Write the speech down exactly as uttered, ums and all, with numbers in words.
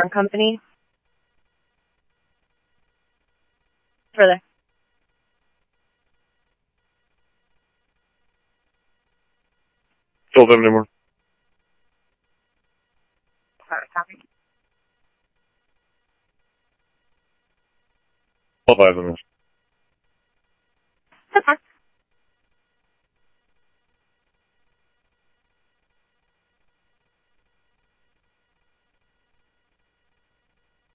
different company. Further. Don't have any more. Sorry, copy. I'll buy them. Okay.